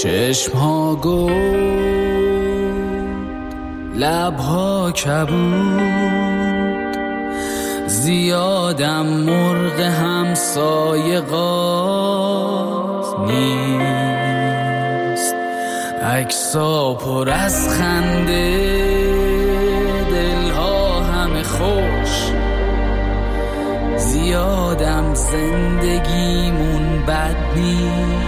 چشم‌ها گل، لب‌ها کبود، زیادم مرغ همسایه قاز نیست. عکس‌ها پر از خنده، دل‌ها همه خوش، زیادم زندگیمون بد نیست.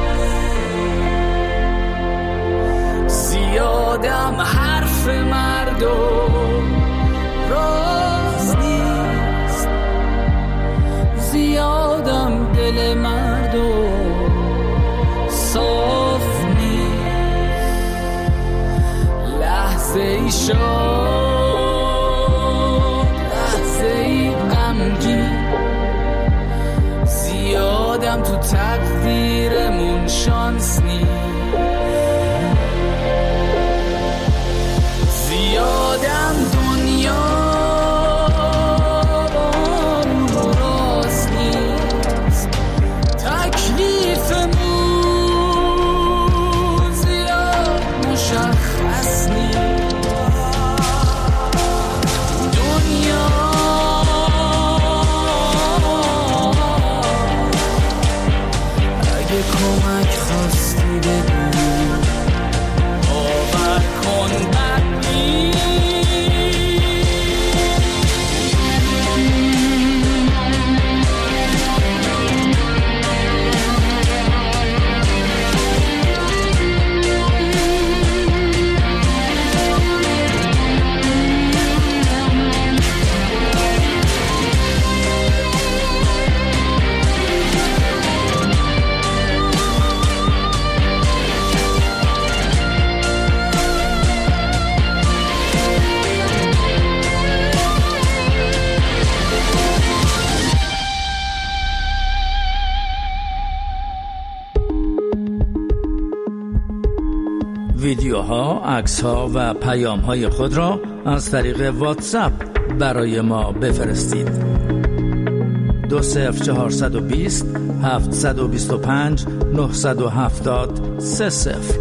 زیادم حرف مردم راست نیست، زیادم دل مردم صاف نیست. لحظه ای شاد، لحظه ای غمگین، زیادم تو تقدیرمون شانس نیست. زیادم دنیا راست نیست، تکلیفمون زیاد مشخص نیست. دنیا اگه کمک خواستی بگو، باور کن ویدیوها، عکس‌ها و پیام‌های خود را از طریق واتساپ برای ما بفرستید. 20420 725 970 30.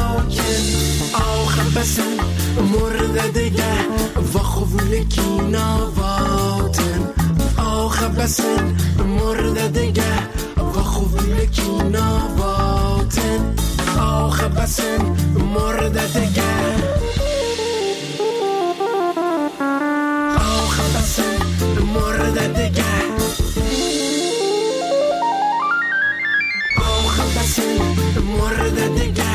مرده دیگه و خوبونه کینا خبسن مرد دگه و خوبی کینا باتن خبسن مرد دگه خبسن مرد دگه خبسن مرد دگه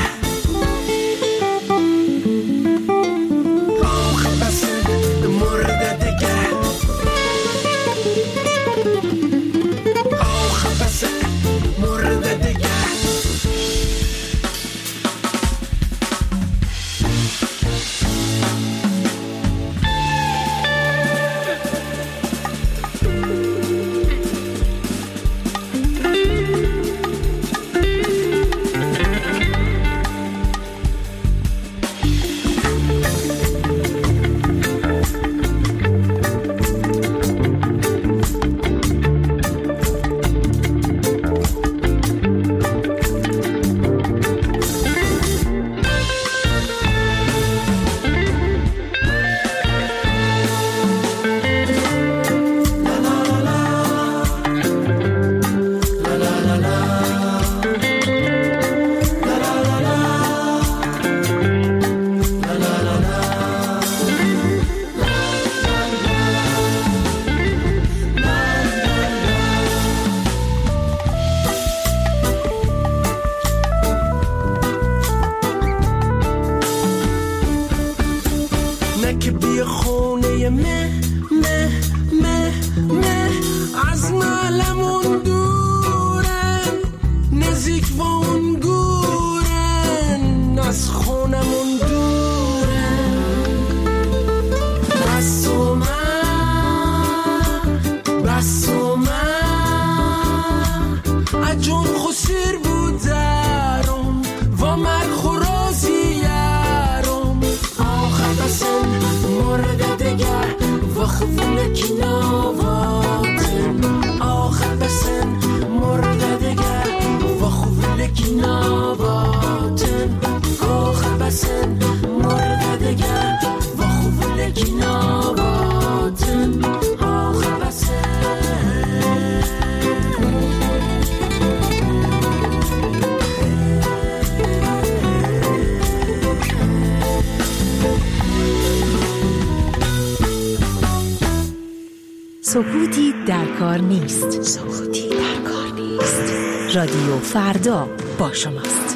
سکوتی در کار نیست. سکوتی در کار نیست. رادیو فردا با شماست.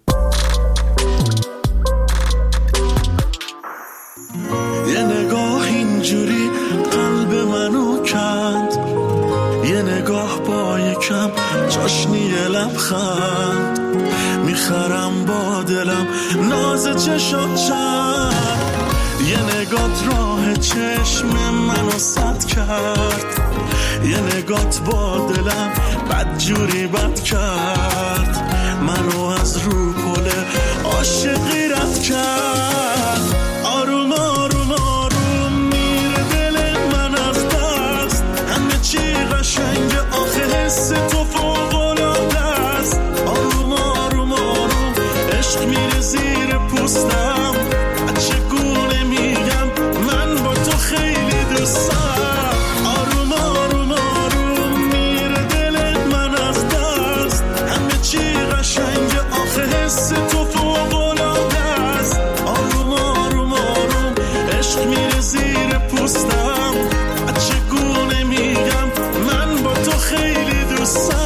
یه نگاه اینجوری قلب منو کند، یه نگاه با یکم چاشنی لبخند، میخرم با دلم ناز چشات چند، یه نگات راه چشم منو سد کرد، یه نگات با دلم بدجوری بد کرد، منو از رو پل عاشقی رد کرد. آروم آروم آروم میره دل من از دست، همه چی قشنگ آخه حس تو فوق‌العاده است. آروم آروم آروم عشق میره زیر پوستم، چگونه میگم من با تو خیلی دوستم. آروم آروم آروم میره دل من از دست، همه چی قشنگ آخه حس تو فوق‌العاده است. آروم آروم آروم عشق میره زیر پوستم، چگونه میگم من با تو خیلی دوستم.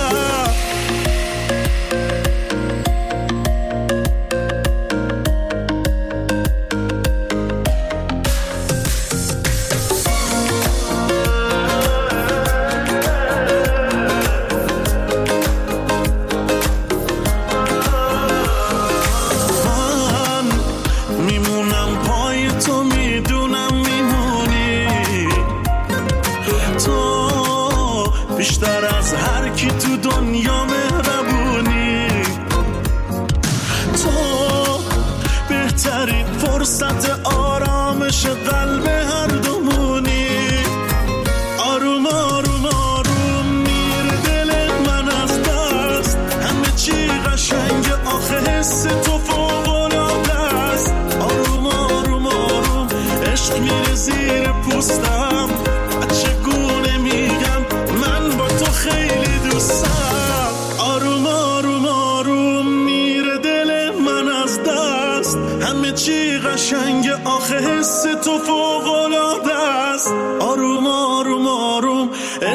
بیشتر از هر کی تو دنیا مهربونی، تو بهترین فرصت آرامش قلب هر دومونی. آروم آروم آروم میره دل من از دست، همه چی قشنگ آخه حس تو فوق‌العاده است. آروم آروم آروم عشق میره زیر پوستم، چگونه میگم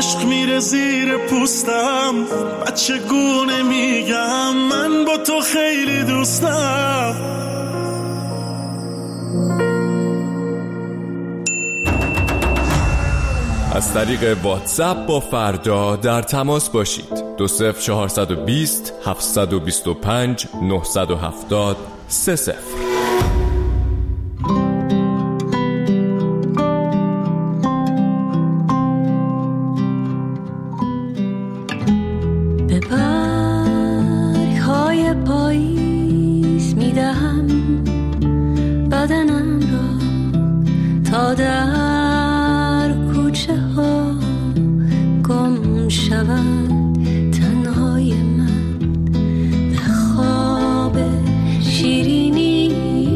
عشق میره زیر پوستم، بچه گونه میگم من با تو خیلی دوستم. از طریق واتساپ با فردا در تماس باشید. 20420 725 970 30. به برگ‌های پاییز میدهم بدنم را تا در کوچه ها گم شود. تنهای من به خواب شیرینی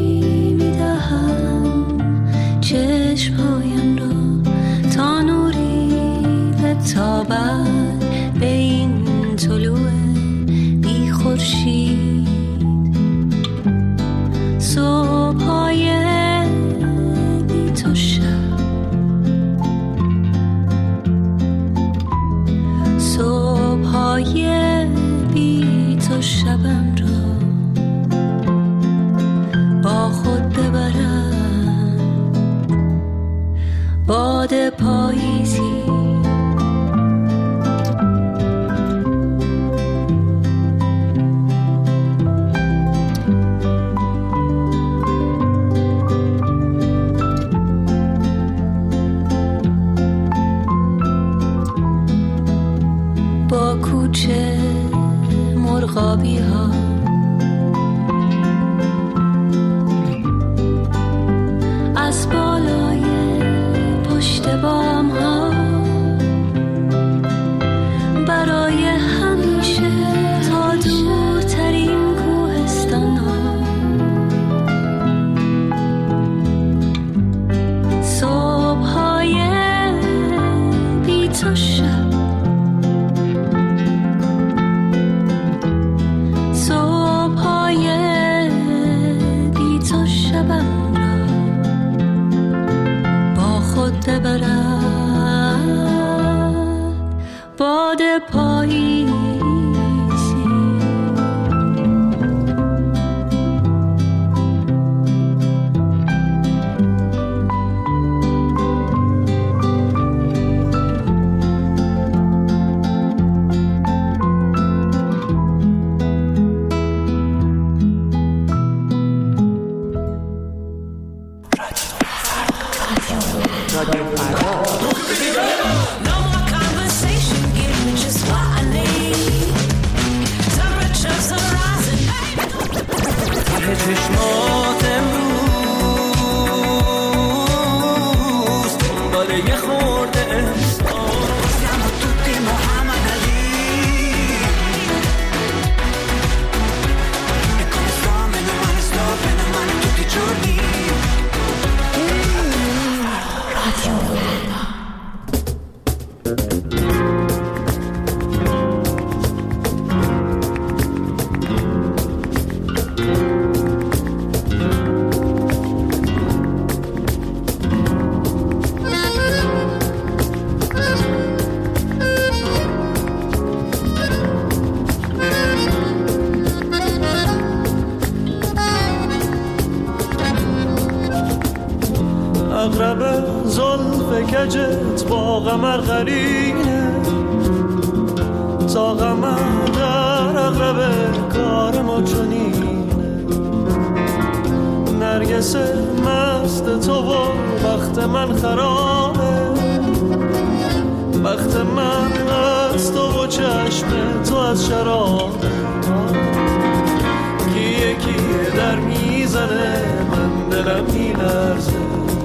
میدهم چشمهایم را تا نوری بتابد به این طلوع بی خورشید. صبح‌های بی تو شب، صبح‌های بی تو شبم را با خود ببرم. باد پاییزی با کوچه مرغابی ها از بالای پشت بام ها برای همیشه تا دورترین کوهستان ها. صبح‌های بی تو شب، صبح‌های بی تو شبم را با خود ببرد. باد پاییزی چشمات امروز دنبال یه خورده احساس siamo tutti Muhammad Ali e come sto meno male tutti i giorni. Radio اغرب زلف کجت با قمر قرینه، تا قمر در اغرب کار ما چنینه. نرگس مست تو و وقت من خرابه، وقت من از تو و چشم تو از شرابه. یکی در میزنه من دلم میلرزه،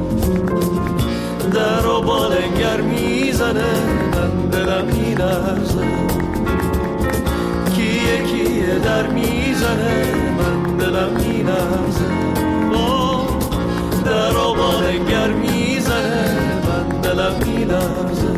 در و بالنگر میزنه من دلم میلرزه. یکی در میزنه من دلم میلرزه، در و بالنگر میزنه من دلم میلرزه.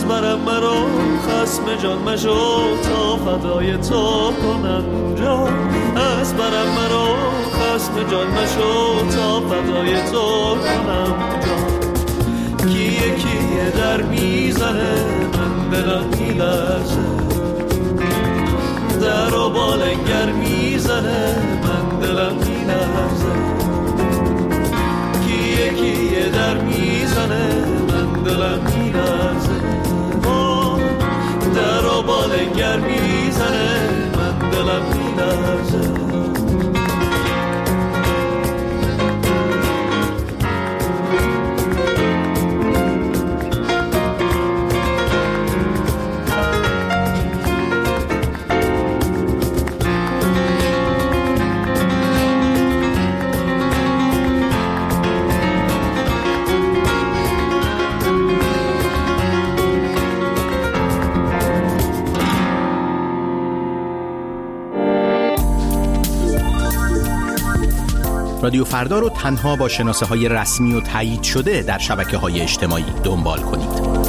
برم مرا خصم جان مشو تا فدای تو کنم جا. از برم مرا خصم جان مشو تا فدای تو کنم جا. کیه کیه در میزنه من دلم میلرزه، در و بالنگر میزنه من دلم میلرزه. کیه کیه در میزنه من دلم میلرزه، در و بالنگر میزنه من دلم میلرزه. رادیو فردا رو تنها با شناسه‌های رسمی و تایید شده در شبکه‌های اجتماعی دنبال کنید.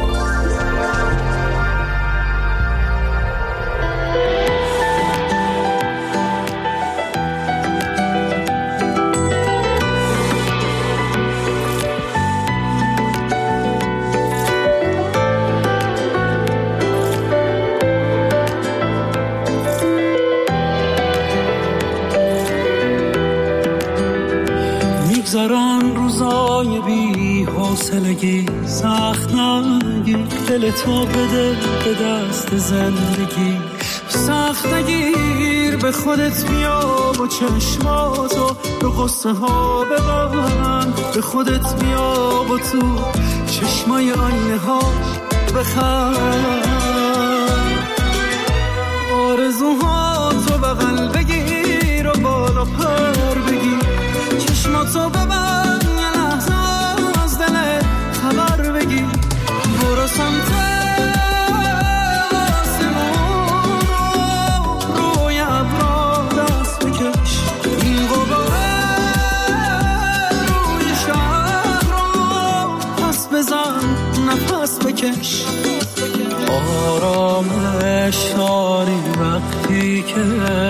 میگذران روزای بی حوصلگی، سخت نگیر دل تو بده به دست زندگی. سخت نگیر به خودت بیا و چشماتو به قصه ها ببند. به خودت بیا و تو چشمای آینه ها بخند. آرزوهاتو بغل بگیر و بالا پر بگیر. چشماتو ببند یه لحظه از دلت خبر بگیر. برو سمت آسمون رو روی ابرا دست بکش. این غباره روی شهر رو پس بزن نفس بکش. آرامش داری وقتی که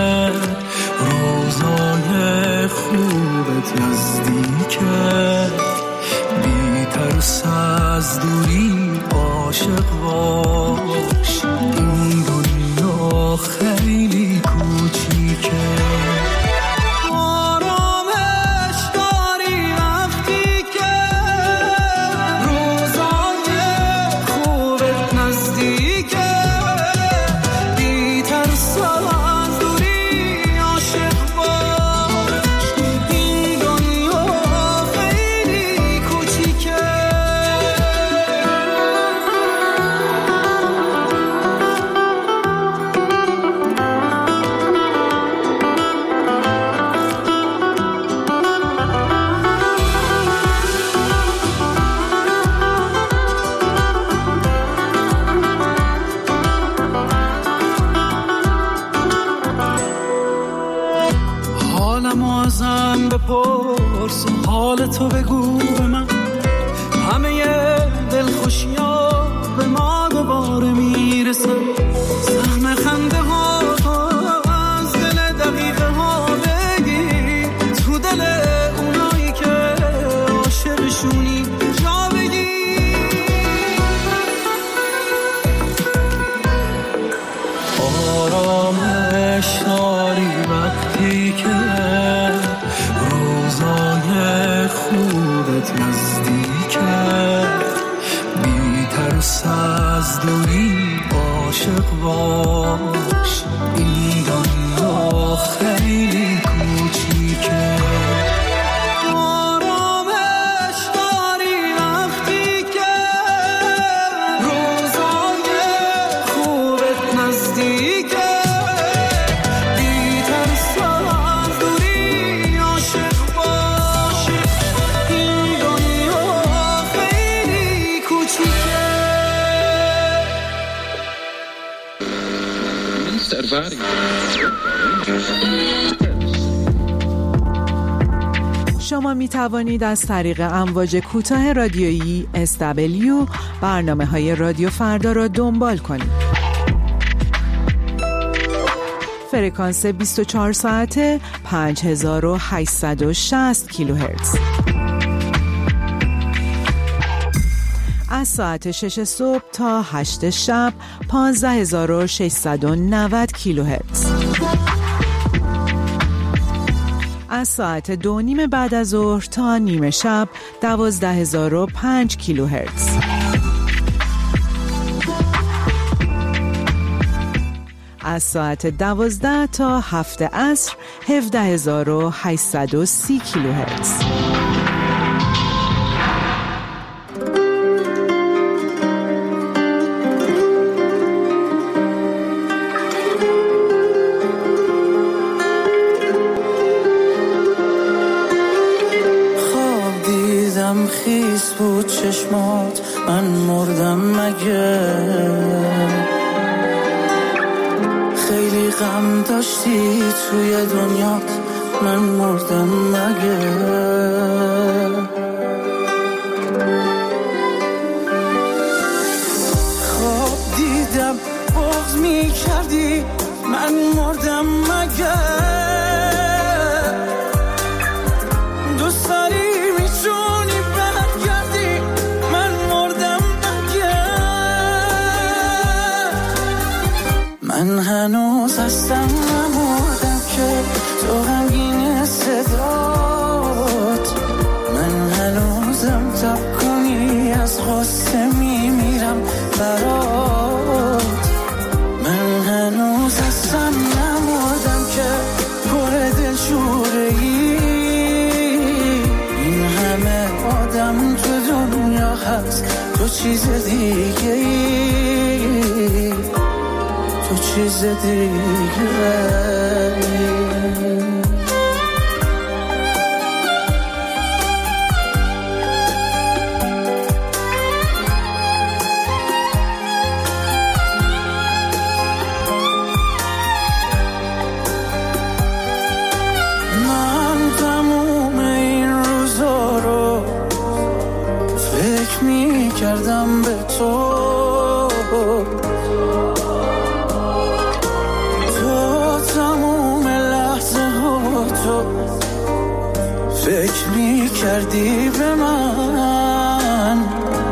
روزای خوبت نزدیکه. بی ترس از دوری عاشق باش. این دنیا خیلی کوچیکه. آرامش داری وقتی که روزای خوبت نزدیکه. بی ترس از دوری عاشق باش. این دنیا خیلی کوچیکه. حالمو ازم بپرس و حالتو بگو به من. همه دلخوشی‌ها به ما دوباره میرسن. سهم خنده ها از دل دقیقه ها بگیر. تو دل اونایی که عاشقشونی جا بگیر. آرامش داری وقتی که روزای خوبت نزدیکه. بی ترس از دوری عاشق باش. این دنیا خیلی کوچیکه. آرامش داری وقتی که روزای خوبت نزدیکه. بی ترس از دوری عاشق باش. این دنیا خیلی کوچیکه. شما می توانید از طریق امواج کوتاه رادیویی SW برنامه‌های رادیو فردا را دنبال کنید. فرکانس 24 ساعته 5860 کیلوهرتز. از ساعت 6 صبح تا 8 شب 15690 کیلوهرتز. از ساعت 2:30 بعد از ظهر تا نیمه شب 12005 کیلوهرتز. از ساعت 12 تا 7 عصر 17830 کیلوهرتز. خیس بود چشمات، من مردم مگه؟ خیلی غم داشتی توی دنیات، من مردم مگه؟ خواب دیدم بغض می کردی، من مردم مگه؟ دوست داری میتونی برگردی، من مردم مگه؟ من هنوز هستم، نمردم که تو غمگین صدات. من هنوزم تب کنی از غصه میمیرم برات. من هنوز هستم، نمردم که پر دلشوره‌ای. این همه آدم تو دنیا هست، تو چیز دیگه ای، تو چیز دیگه ای. کردم به تو تموم لحظه ها، تو فکر می کردی به من.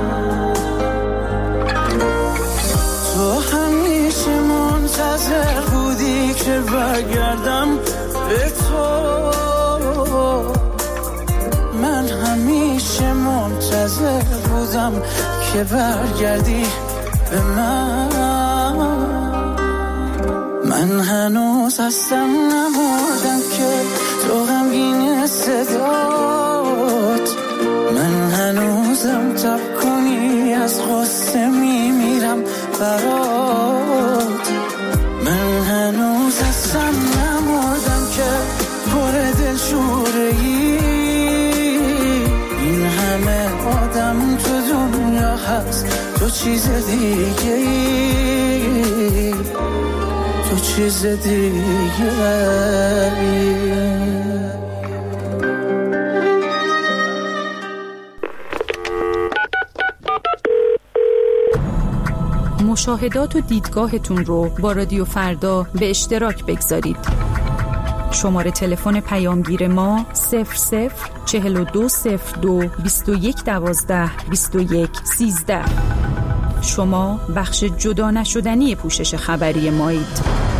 تو همیشه منتظر بودی که برگردم به تو. من همیشه منتظر بودم که برگردی به من. من هنوز هستم، نمردم که تو غمگین صدات. من هنوزم تب کنی از غصه میمیرم برات. من هنوز هستم، نمردم که پر دلشوره‌ای. این همه آدم تو دنیا هست، تو چیز دیگه ای، تو چیز دیگه ای. مشاهدات و دیدگاهتون رو با رادیو فردا به اشتراک بگذارید. شماره تلفن پیامگیر ما 004202 2112 2113. شما بخش جدا نشدنی پوشش خبری مایید.